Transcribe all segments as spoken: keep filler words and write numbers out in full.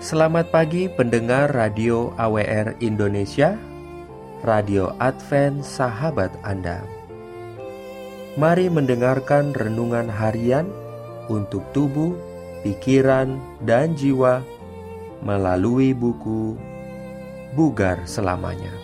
Selamat pagi pendengar Radio A W R Indonesia, Radio Advent Sahabat Anda. Mari mendengarkan renungan harian untuk tubuh, pikiran, dan jiwa melalui buku Bugar Selamanya.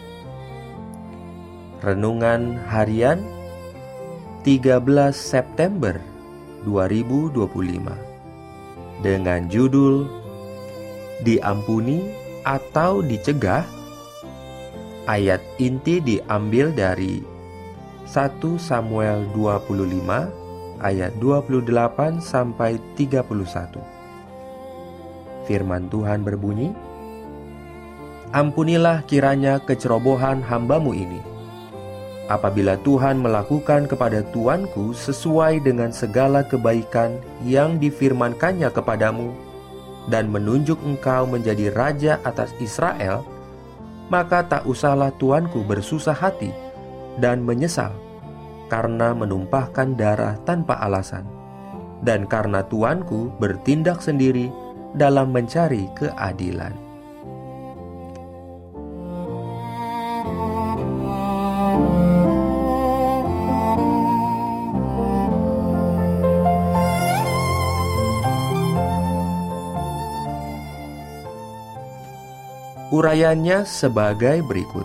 Renungan harian tiga belas September dua ribu dua puluh lima dengan judul Diampuni atau dicegah. Ayat inti diambil dari satu Samuel dua puluh lima ayat dua puluh delapan sampai tiga puluh satu. Firman Tuhan berbunyi, "Ampunilah kiranya kecerobohan hamba-Mu ini. Apabila Tuhan melakukan kepada tuanku sesuai dengan segala kebaikan yang difirmankannya kepadamu, dan menunjuk engkau menjadi raja atas Israel, maka tak usahlah tuanku bersusah hati dan menyesal karena menumpahkan darah tanpa alasan, dan karena tuanku bertindak sendiri dalam mencari keadilan." Urayanya sebagai berikut.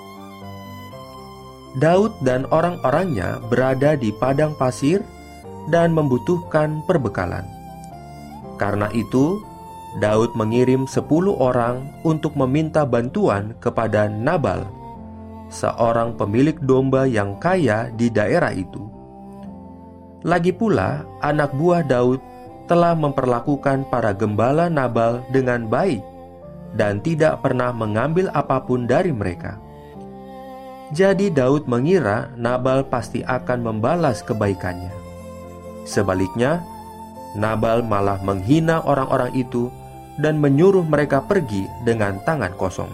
Daud dan orang-orangnya berada di padang pasir dan membutuhkan perbekalan. Karena itu, Daud mengirim sepuluh orang untuk meminta bantuan kepada Nabal, seorang pemilik domba yang kaya di daerah itu. Lagi pula, anak buah Daud telah memperlakukan para gembala Nabal dengan baik dan tidak pernah mengambil apapun dari mereka. Jadi Daud mengira Nabal pasti akan membalas kebaikannya. Sebaliknya, Nabal malah menghina orang-orang itu dan menyuruh mereka pergi dengan tangan kosong.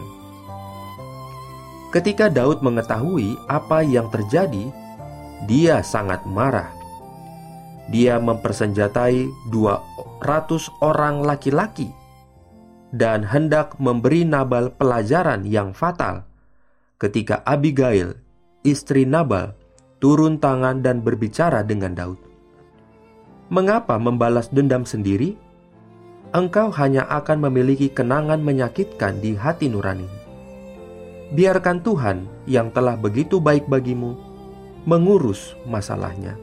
Ketika Daud mengetahui apa yang terjadi, dia sangat marah. Dia mempersenjatai dua ratus orang laki-laki dan hendak memberi Nabal pelajaran yang fatal ketika Abigail, istri Nabal, turun tangan dan berbicara dengan Daud. "Mengapa membalas dendam sendiri? Engkau hanya akan memiliki kenangan menyakitkan di hati nurani. Biarkan Tuhan yang telah begitu baik bagimu mengurus masalahnya."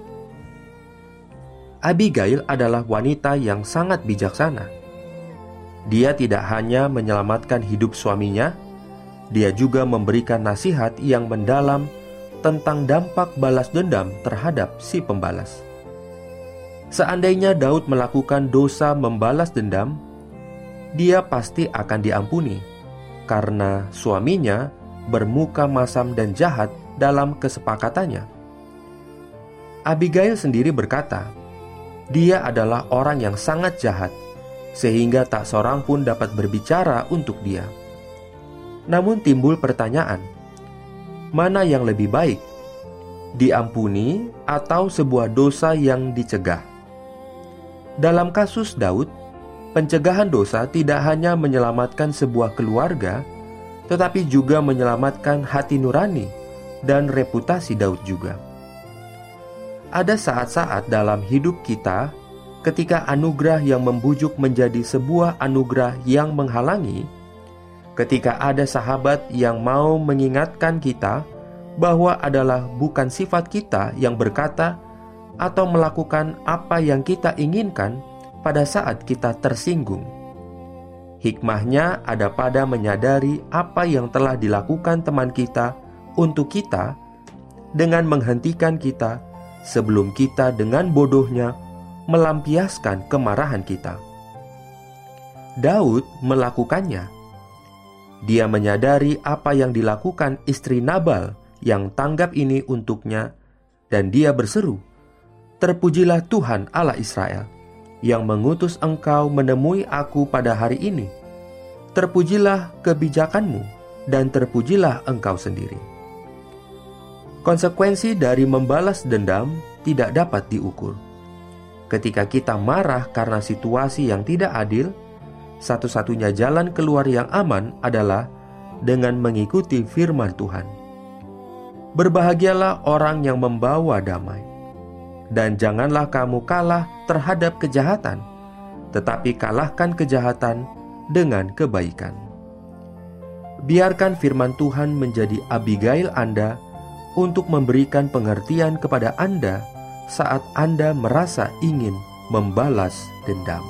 Abigail adalah wanita yang sangat bijaksana. Dia tidak hanya menyelamatkan hidup suaminya, dia juga memberikan nasihat yang mendalam tentang dampak balas dendam terhadap si pembalas. Seandainya Daud melakukan dosa membalas dendam, dia pasti akan diampuni karena suaminya bermuka masam dan jahat dalam kesepakatannya. Abigail sendiri berkata, dia adalah orang yang sangat jahat, sehingga tak seorang pun dapat berbicara untuk dia. Namun timbul pertanyaan, mana yang lebih baik? Diampuni atau sebuah dosa yang dicegah? Dalam kasus Daud, pencegahan dosa tidak hanya menyelamatkan sebuah keluarga, tetapi juga menyelamatkan hati nurani dan reputasi Daud juga. Ada saat-saat dalam hidup kita ketika anugerah yang membujuk menjadi sebuah anugerah yang menghalangi, ketika ada sahabat yang mau mengingatkan kita bahwa adalah bukan sifat kita yang berkata atau melakukan apa yang kita inginkan pada saat kita tersinggung. Hikmahnya ada pada menyadari apa yang telah dilakukan teman kita untuk kita dengan menghentikan kita sebelum kita dengan bodohnya melampiaskan kemarahan kita. Daud melakukannya. Dia menyadari apa yang dilakukan istri Nabal yang tanggap ini untuknya, dan dia berseru, "Terpujilah Tuhan Allah Israel, yang mengutus engkau menemui aku pada hari ini. Terpujilah kebijakanmu, dan terpujilah engkau sendiri." Konsekuensi dari membalas dendam tidak dapat diukur. Ketika kita marah karena situasi yang tidak adil, satu-satunya jalan keluar yang aman adalah dengan mengikuti firman Tuhan. Berbahagialah orang yang membawa damai, dan janganlah kamu kalah terhadap kejahatan, tetapi kalahkan kejahatan dengan kebaikan. Biarkan firman Tuhan menjadi Abigail Anda untuk memberikan pengertian kepada Anda saat Anda merasa ingin membalas dendam.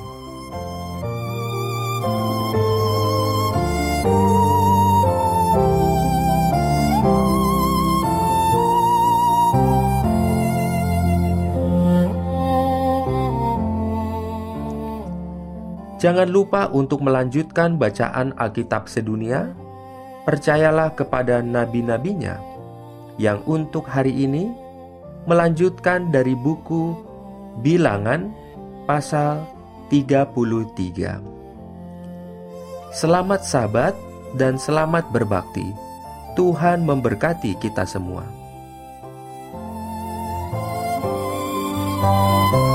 Jangan lupa untuk melanjutkan bacaan Alkitab sedunia. Percayalah kepada nabi-nabinya yang untuk hari ini melanjutkan dari buku Bilangan pasal tiga puluh tiga. Selamat Sabat dan selamat berbakti. Tuhan memberkati kita semua.